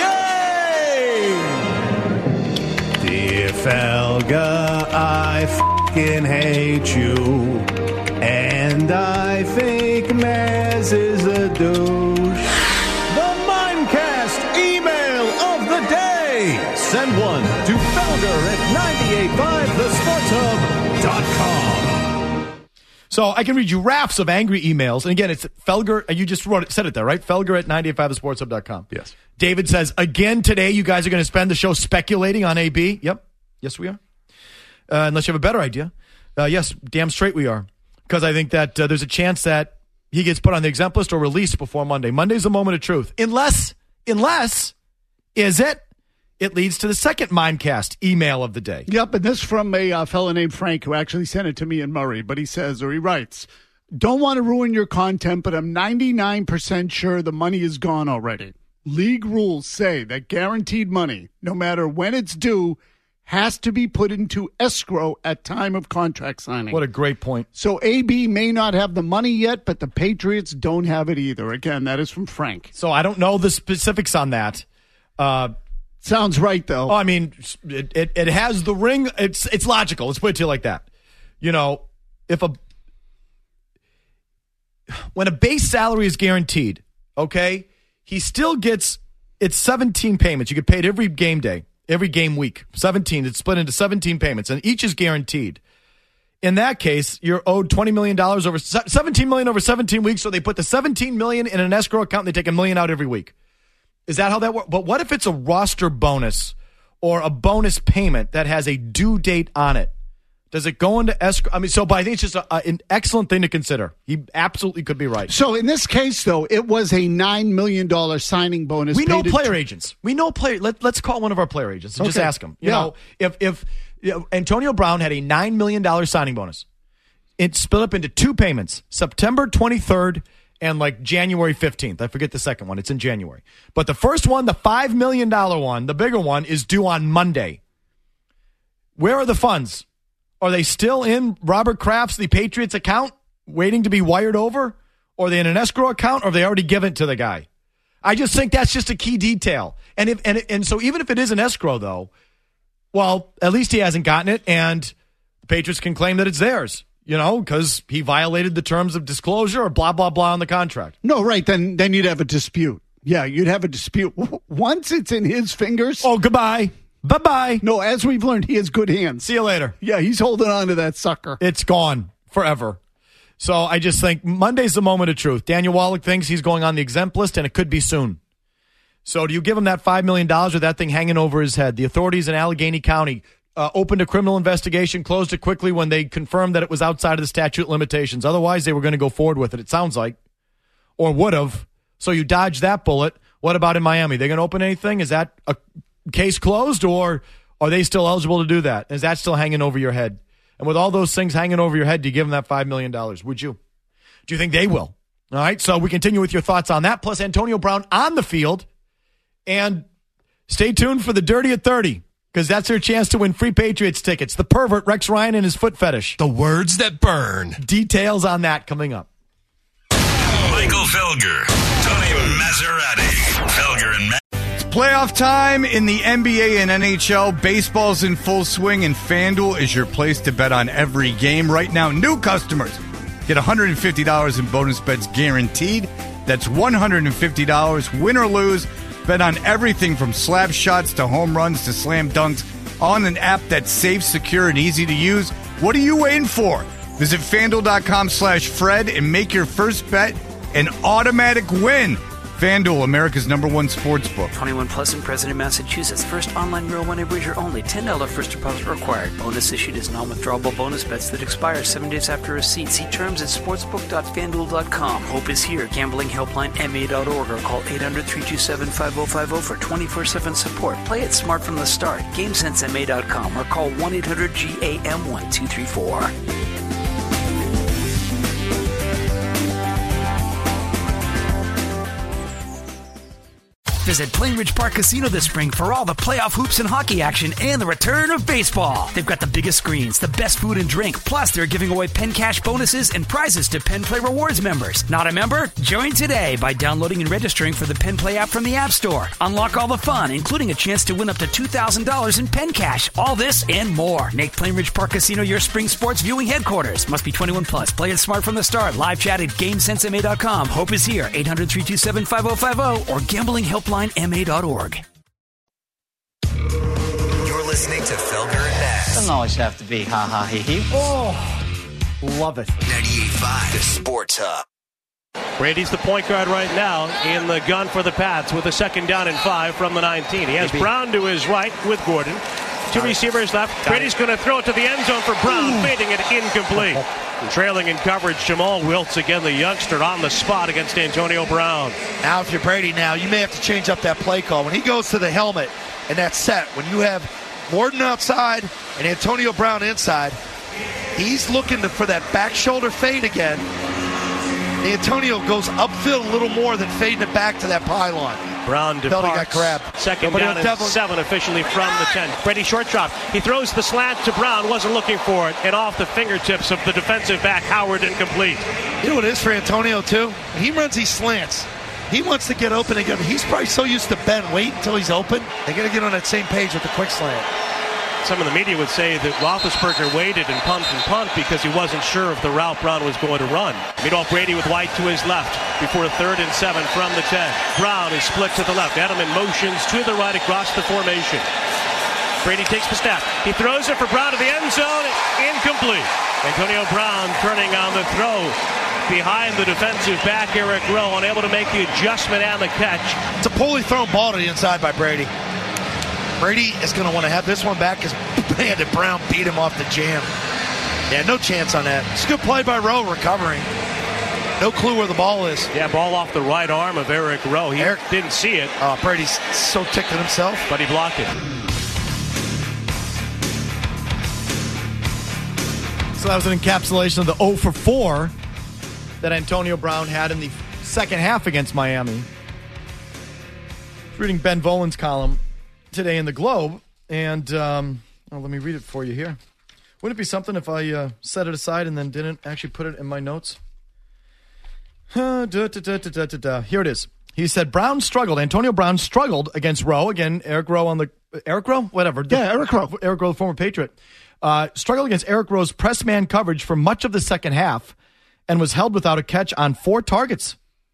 day. Dear Felga, I f***ing hate you. And I think Maz is a douche. The Mimecast email of the day. Send one to Felger at nine eight five the sports hub dot com. So I can read you rafts of angry emails. And again, it's Felger. You just wrote it, said it there, right? Felger at nine eight five the sports hub dot com. Yes. David says, again today, you guys are going to spend the show speculating on A B. Yep. Yes, we are. Uh, unless you have a better idea. Uh, yes, damn straight we are. Because I think that uh, there's a chance that he gets put on the exempt list or released before Monday. Monday's the moment of truth. Unless, unless, is it? It leads to the second Mimecast email of the day. Yep, and this from a uh, fellow named Frank who actually sent it to me and Murray. But he says, or he writes, "Don't want to ruin your content, but I'm ninety-nine percent sure the money is gone already. League rules say that guaranteed money, no matter when it's due, has to be put into escrow at time of contract signing." What a great point. So A B may not have the money yet, but the Patriots don't have it either. Again, that is from Frank. So I don't know the specifics on that. Uh, Sounds right, though. Oh, I mean, it, it, it has the ring. It's it's logical. Let's put it to you like that. You know, if a when a base salary is guaranteed, okay, he still gets it's seventeen payments. You get paid every game day, every game week. seventeen. It's split into seventeen payments, and each is guaranteed. In that case, you're owed twenty million dollars over seventeen million dollars over seventeen weeks. So they put the seventeen million dollars in an escrow account. And they take a million out every week. Is that how that works? But what if it's a roster bonus or a bonus payment that has a due date on it? Does it go into escrow? I mean, so, but I think it's just a, a, an excellent thing to consider. He absolutely could be right. So in this case, though, it was a nine million dollars signing bonus. We know paid player to- agents. We know player. Let, let's call one of our player agents and just Okay. ask him. You Yeah. know, if if you know, Antonio Brown had a nine million dollars signing bonus, it split up into two payments: September twenty-third and like January fifteenth. I forget the second one. It's in January. But the first one, the five million dollars one, the bigger one, is due on Monday. Where are the funds? Are they still in Robert Kraft's, the Patriots account, waiting to be wired over? Or are they in an escrow account, or have they already given it to the guy? I just think that's just a key detail. And if and and so even if it is an escrow, though, well, at least he hasn't gotten it, and the Patriots can claim that it's theirs, you know, because he violated the terms of disclosure or blah, blah, blah on the contract. No, right. Then then you'd have a dispute. Yeah, you'd have a dispute. Once it's in his fingers. Oh, goodbye. Bye-bye. No, as we've learned, he has good hands. See you later. Yeah, he's holding on to that sucker. It's gone forever. So I just think Monday's the moment of truth. Daniel Wallach thinks he's going on the exempt list, and it could be soon. So do you give him that five million dollars with that thing hanging over his head? The authorities in Allegheny County uh, opened a criminal investigation, closed it quickly when they confirmed that it was outside of the statute of limitations. Otherwise, they were going to go forward with it, it sounds like, or would have. So you dodged that bullet. What about in Miami? They going to open anything? Is that a case closed, or are they still eligible to do that? Is that still hanging over your head? And with all those things hanging over your head, do you give them that five million dollars? Would you? Do you think they will? All right, so we continue with your thoughts on that, plus Antonio Brown on the field. And stay tuned for the Dirty at thirty, because that's their chance to win free Patriots tickets. The pervert, Rex Ryan, and his foot fetish. The words that burn. Details on that coming up. Michael Felger, Tony Maserati, Felger and Matt. Playoff time in the N B A and N H L. Baseball's in full swing, and FanDuel is your place to bet on every game. Right now, new customers get one hundred fifty dollars in bonus bets guaranteed. That's one hundred fifty dollars, win or lose. Bet on everything from slap shots to home runs to slam dunks on an app that's safe, secure, and easy to use. What are you waiting for? Visit FanDuel.com slash Fred and make your first bet an automatic win. FanDuel, America's number one sports book. twenty-one plus in President, Massachusetts. First online real money wager only. ten dollars first deposit required. Bonus issued as non-withdrawable bonus bets that expire seven days after receipt. See terms at sportsbook dot fan duel dot com. Hope is here. Gambling helpline M A dot org or call eight hundred, three two seven, five oh five oh for twenty-four seven support. Play it smart from the start. game sense M A dot com or call one eight hundred G A M one two three four. Visit Plainridge Park Casino this spring for all the playoff hoops and hockey action and the return of baseball. They've got the biggest screens, the best food and drink, plus they're giving away Penn Cash bonuses and prizes to Penn Play Rewards members. Not a member? Join today by downloading and registering for the Penn Play app from the App Store. Unlock all the fun, including a chance to win up to two thousand dollars in Penn Cash. All this and more. Make Plainridge Park Casino your spring sports viewing headquarters. Must be twenty-one plus. Play it smart from the start. Live chat at game sense M A dot com. Hope is here. eight hundred, three two seven, five oh five oh or gambling helpline M A dot org. You're listening to Felger and Mass. Doesn't always have to be ha ha he he. Oh, love it. ninety-eight point five, the Sports Hub. Brady's the point guard right now in the gun for the Pats with a second down and five from the nineteen. He has Brown to his right with Gordon. Two receivers left. Brady's going to throw it to the end zone for Brown, fading it incomplete. Trailing in coverage, Jamal Wiltz, again the youngster on the spot against Antonio Brown. Now if you're Brady now, you may have to change up that play call. When he goes to the helmet and that's set, when you have Morton outside and Antonio Brown inside, he's looking to, for that back shoulder fade again. Antonio goes upfield a little more than fading it back to that pylon. Brown Felt he departs. got grabbed. Second Nobody down and Devlin. seven officially from the ten. Brady short drop. He throws the slant to Brown. Wasn't looking for it. And off the fingertips of the defensive back, Howard, incomplete. You know what it is for Antonio, too? He runs these slants. He wants to get open again. He's probably so used to bend, wait until he's open. They got to get on that same page with the quick slant. Some of the media would say that Roethlisberger waited and pumped and pumped because he wasn't sure if the route Brown was going to run. Meanwhile, Brady with White to his left before third and seven from the ten. Brown is split to the left. Edelman motions to the right across the formation. Brady takes the snap. He throws it for Brown to the end zone. Incomplete. Antonio Brown turning on the throw behind the defensive back, Eric Rowe, unable to make the adjustment and the catch. It's a poorly thrown ball to the inside by Brady. Brady is going to want to have this one back because Bandit Brown beat him off the jam. Yeah, no chance on that. It's a good play by Rowe recovering. No clue where the ball is. Yeah, ball off the right arm of Eric Rowe. He Eric didn't see it. Oh, Brady's so ticked at himself. But he blocked it. So that was an encapsulation of the oh for four that Antonio Brown had in the second half against Miami. Reading Ben Volin's column today in the Globe, and um, well, let me read it for you here. Wouldn't it be something if I uh, set it aside and then didn't actually put it in my notes? Uh, da, da, da, da, da, da. Here it is. He said Brown struggled. Antonio Brown struggled against Rowe. Again, Eric Rowe on the Eric Rowe, whatever. Yeah, Eric Rowe. Eric Rowe, the former Patriot, uh, struggled against Eric Rowe's press man coverage for much of the second half, and was held without a catch on four targets.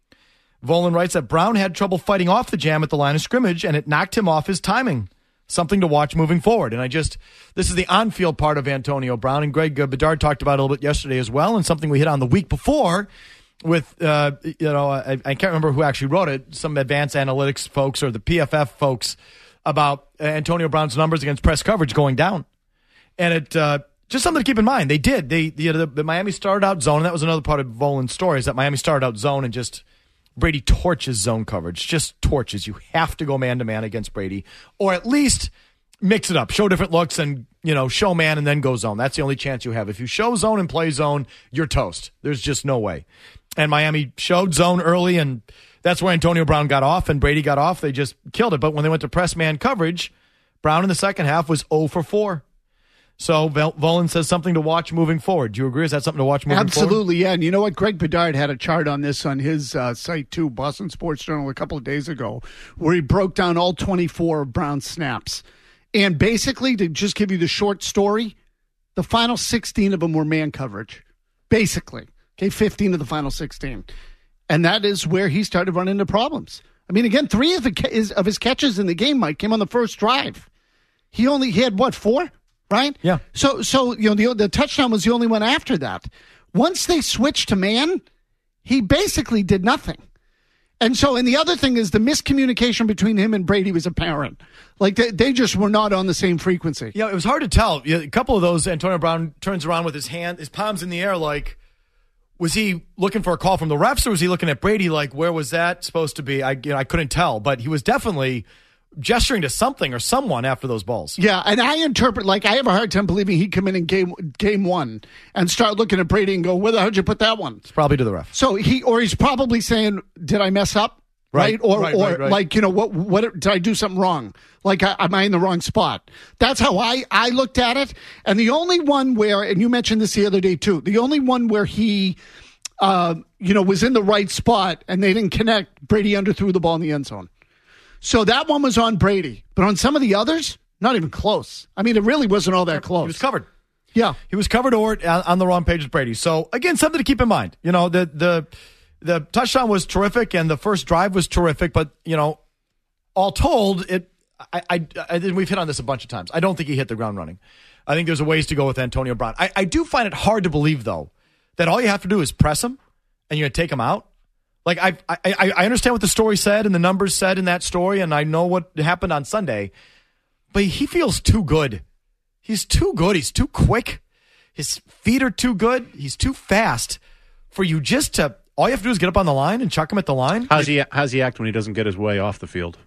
Volin writes that Brown had trouble fighting off the jam at the line of scrimmage, and it knocked him off his timing. Something to watch moving forward. And I just, this is the on-field part of Antonio Brown, and Greg uh, Bedard talked about it a little bit yesterday as well, and something we hit on the week before with, uh, you know, I, I can't remember who actually wrote it, some advanced analytics folks or the P F F folks, about Antonio Brown's numbers against press coverage going down. And it, uh, just something to keep in mind. They did. They, you know, the, the Miami started out zone, and that was another part of Volin's story, is that Miami started out zone and just Brady torches zone coverage, just torches. You have to go man-to-man against Brady, or at least mix it up, show different looks, and, you know, show man and then go zone. That's the only chance you have. If you show zone and play zone, you're toast. There's just no way. And Miami showed zone early, and that's where Antonio Brown got off and Brady got off. They just killed it. But when they went to press man coverage, Brown in the second half was oh for four. So Volin says something to watch moving forward. Do you agree? Is that something to watch moving Absolutely, forward? Absolutely, yeah. And you know what? Greg Bedard had a chart on this on his uh, site, too, Boston Sports Journal, a couple of days ago, where he broke down all twenty-four of Brown's snaps. And basically, to just give you the short story, the final sixteen of them were man coverage. Basically. Okay, fifteen of the final sixteen. And that is where he started running into problems. I mean, again, three of, the, of his catches in the game, Mike, came on the first drive. He only he had, what, four? Right? Yeah. So, so you know, the, the touchdown was the only one after that. Once they switched to man, he basically did nothing. And so, and the other thing is the miscommunication between him and Brady was apparent. Like, they, they just were not on the same frequency. Yeah, it was hard to tell. A couple of those, Antonio Brown turns around with his hand, his palms in the air, like, was he looking for a call from the refs, or was he looking at Brady like, where was that supposed to be? I, you know, I couldn't tell, but he was definitely gesturing to something or someone after those balls. Yeah, and I interpret, like, I have a hard time believing he'd come in in game game one and start looking at Brady and go, where the hell did you put that one? It's probably to the ref. So he, or he's probably saying, did I mess up? Right? right? Or, right, or right, right. like, you know, what, what, did I do something wrong? Like, I, am I in the wrong spot? That's how I, I looked at it. And the only one where, and you mentioned this the other day too, the only one where he, uh, you know, was in the right spot and they didn't connect, Brady underthrew the ball in the end zone. So that one was on Brady. But on some of the others, not even close. I mean, it really wasn't all that close. He was covered. Yeah. He was covered or on the wrong page with Brady. So, again, something to keep in mind. You know, the the the touchdown was terrific and the first drive was terrific. But, you know, all told, it. I, I, I we've hit on this a bunch of times. I don't think he hit the ground running. I think there's a ways to go with Antonio Brown. I, I do find it hard to believe, though, that all you have to do is press him and you're going to take him out. Like, I, I I understand what the story said and the numbers said in that story, and I know what happened on Sunday, but he feels too good. He's too good. He's too quick. His feet are too good. He's too fast for you just to, all you have to do is get up on the line and chuck him at the line. How's he, how's he act when he doesn't get his way off the field?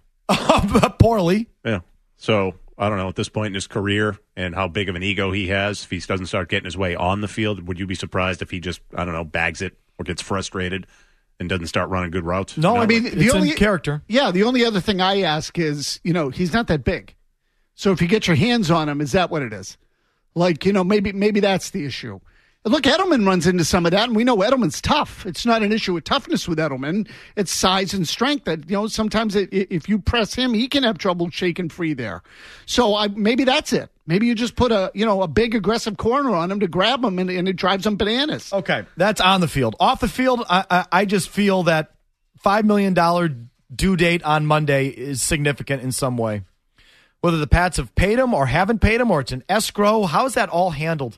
Poorly. Yeah. So, I don't know, at this point in his career and how big of an ego he has, if he doesn't start getting his way on the field, would you be surprised if he just, I don't know, bags it or gets frustrated and doesn't start running good routes? No, I mean, the it's only in character. Yeah, the only other thing I ask is, you know, he's not that big. So if you get your hands on him, is that what it is? Like, you know, maybe maybe that's the issue. Look, Edelman runs into some of that, and we know Edelman's tough. It's not an issue of toughness with Edelman. It's size and strength that, you know, sometimes it, if you press him, he can have trouble shaking free there. So I, maybe that's it. Maybe you just put a, you know, a big aggressive corner on him to grab him, and, and it drives him bananas. Okay, that's on the field. Off the field, I, I, I just feel that five million dollars due date on Monday is significant in some way. Whether the Pats have paid him or haven't paid him or it's an escrow, how is that all handled?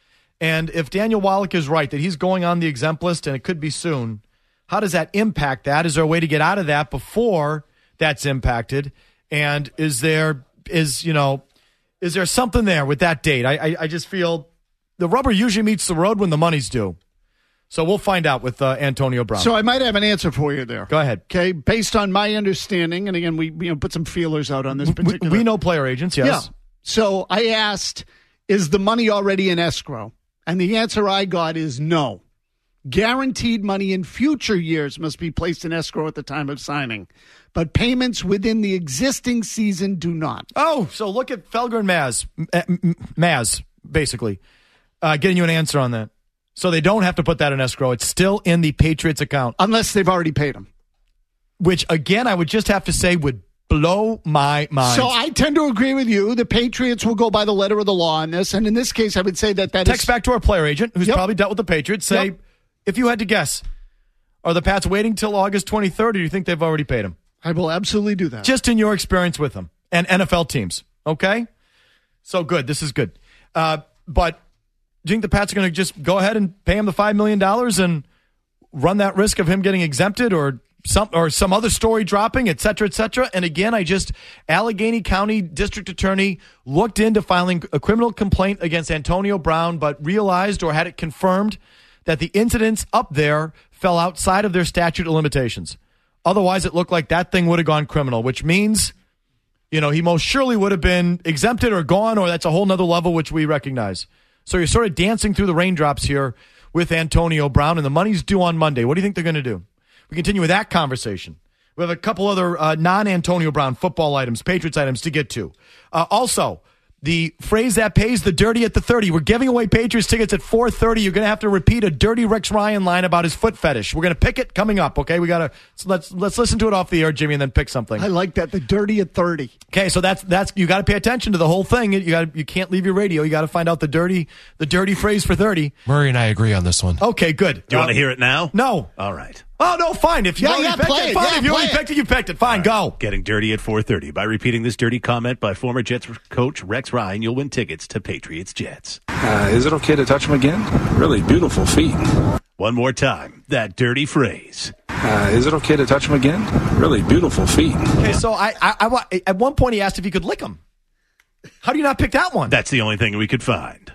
And if Daniel Wallach is right that he's going on the exempt list and it could be soon, how does that impact that? Is there a way to get out of that before that's impacted? And is there is you know is there something there with that date? I I, I just feel the rubber usually meets the road when the money's due. So we'll find out with uh, Antonio Brown. So I might have an answer for you there. Go ahead. Okay, based on my understanding, and again, we you know put some feelers out on this particular. We, we know player agents, yes. Yeah. So I asked, is the money already in escrow? And the answer I got is no. Guaranteed money in future years must be placed in escrow at the time of signing, but payments within the existing season do not. Oh, so look at Felger and Maz, Maz, basically, uh, getting you an answer on that. So they don't have to put that in escrow. It's still in the Patriots account. Unless they've already paid them. Which, again, I would just have to say would blow my mind. So I tend to agree with you. The Patriots will go by the letter of the law on this. And in this case, I would say that that Text is... back to our player agent, who's Yep. probably dealt with the Patriots. Say, Yep. if you had to guess, are the Pats waiting till August twenty-third, or do you think they've already paid him? I will absolutely do that. Just in your experience with them and N F L teams, okay? So good. This is good. Uh, but do you think the Pats are going to just go ahead and pay him the five million dollars and run that risk of him getting exempted or some or some other story dropping, et cetera, et cetera? And again, I just, Allegheny County District Attorney looked into filing a criminal complaint against Antonio Brown, but realized or had it confirmed that the incidents up there fell outside of their statute of limitations. Otherwise, it looked like that thing would have gone criminal, which means, you know, he most surely would have been exempted or gone, or that's a whole nother level which we recognize. So you're sort of dancing through the raindrops here with Antonio Brown, and the money's due on Monday. What do you think they're going to do? We continue with that conversation. We have a couple other uh, non-Antonio Brown football items, Patriots items to get to. Uh, also, the phrase that pays the dirty at the thirty. We're giving away Patriots tickets at four thirty. You're going to have to repeat a dirty Rex Ryan line about his foot fetish. We're going to pick it coming up, okay? We got to so let's let's listen to it off the air, Jimmy, and then pick something. I like that, the dirty at thirty. Okay, so that's that's you got to pay attention to the whole thing. You got you can't leave your radio. You got to find out the dirty the dirty phrase for thirty. Murray and I agree on this one. Okay, good. Do you uh, want to hear it now? No. All right. Oh, no, fine. If you Yeah, already yeah, picked play it, it. fine. Yeah, if you already play it. picked it, you picked it. Fine, go. Getting dirty at four thirty. By repeating this dirty comment by former Jets coach Rex Ryan, you'll win tickets to Patriots Jets. Uh, is it okay to touch him again? Really beautiful feet. One more time, that dirty phrase. Uh, is it okay to touch him again? Really beautiful feet. Okay, so I, I, I, at one point he asked if he could lick him. How do you not pick that one? That's the only thing we could find.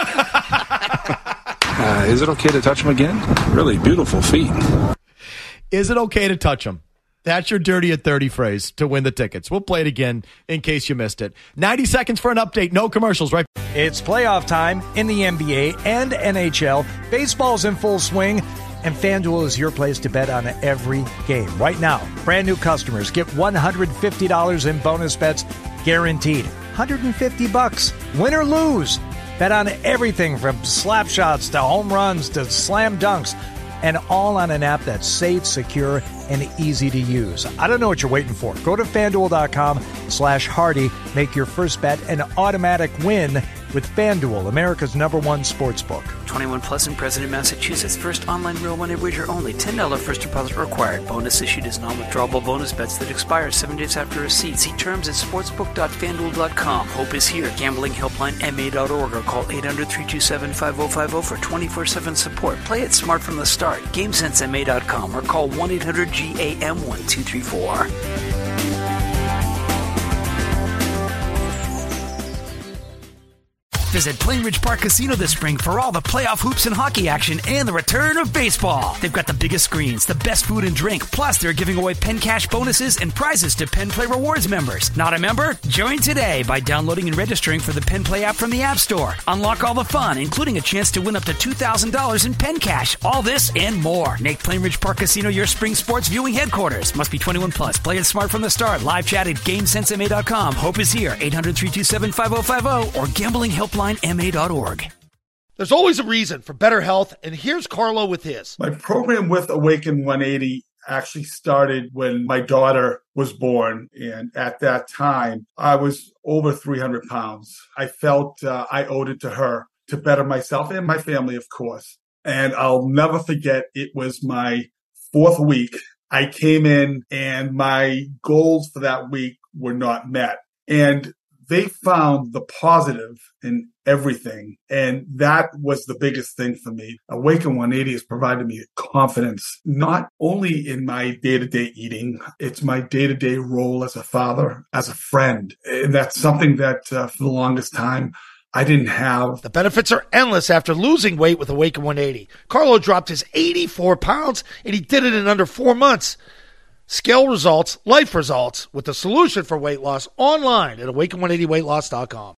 Uh, is it okay to touch him again? Really beautiful feet. Is it okay to touch him? That's your dirty at thirty phrase to win the tickets. We'll play it again in case you missed it. ninety seconds for an update. No commercials, right? It's playoff time in the N B A and N H L. Baseball's in full swing, and FanDuel is your place to bet on every game. Right now, brand new customers get one hundred fifty dollars in bonus bets guaranteed. one hundred fifty bucks, win or lose. Bet on everything from slap shots to home runs to slam dunks, and all on an app that's safe, secure, and easy to use. I don't know what you're waiting for. Go to FanDuel.com slash Hardy. Make your first bet an automatic win with FanDuel, America's number one sports book. twenty-one plus and present in Massachusetts. First online real money wager only. ten dollars first deposit required. Bonus issued as non-withdrawable bonus bets that expire seven days after receipt. See terms at sportsbook dot fanduel dot com. Hope is here. Gambling helpline M A dot org or call eight hundred, three two seven, five oh five oh for twenty-four seven support. Play it smart from the start. game sense M A dot com or call one eight hundred G A M one two three four. Visit Plainridge Park Casino this spring for all the playoff hoops and hockey action and the return of baseball. They've got the biggest screens, the best food and drink, plus they're giving away Penn Cash bonuses and prizes to Penn Play Rewards members. Not a member? Join today by downloading and registering for the Penn Play app from the App Store. Unlock all the fun, including a chance to win up to two thousand dollars in Penn Cash. All this and more. Make Plainridge Park Casino your spring sports viewing headquarters. Must be twenty-one plus. Play it smart from the start. Live chat at game sense M A dot com. Hope is here. eight hundred, three two seven, five oh five oh or gambling helpline M A dot org. There's always a reason for better health, and here's Carlo with his. My program with Awaken one eighty actually started when my daughter was born, and at that time, I was over three hundred pounds. I felt uh, I owed it to her to better myself and my family, of course. And I'll never forget, it was my fourth week. I came in, and my goals for that week were not met. And they found the positive in everything. And that was the biggest thing for me. Awaken one eighty has provided me confidence, not only in my day-to-day eating, it's my day-to-day role as a father, as a friend. And that's something that uh, for the longest time, I didn't have. The benefits are endless after losing weight with Awaken one eighty. Carlo dropped his eighty-four pounds, and he did it in under four months. Scale results, life results, with the solution for weight loss online at awaken one eighty weight loss dot com.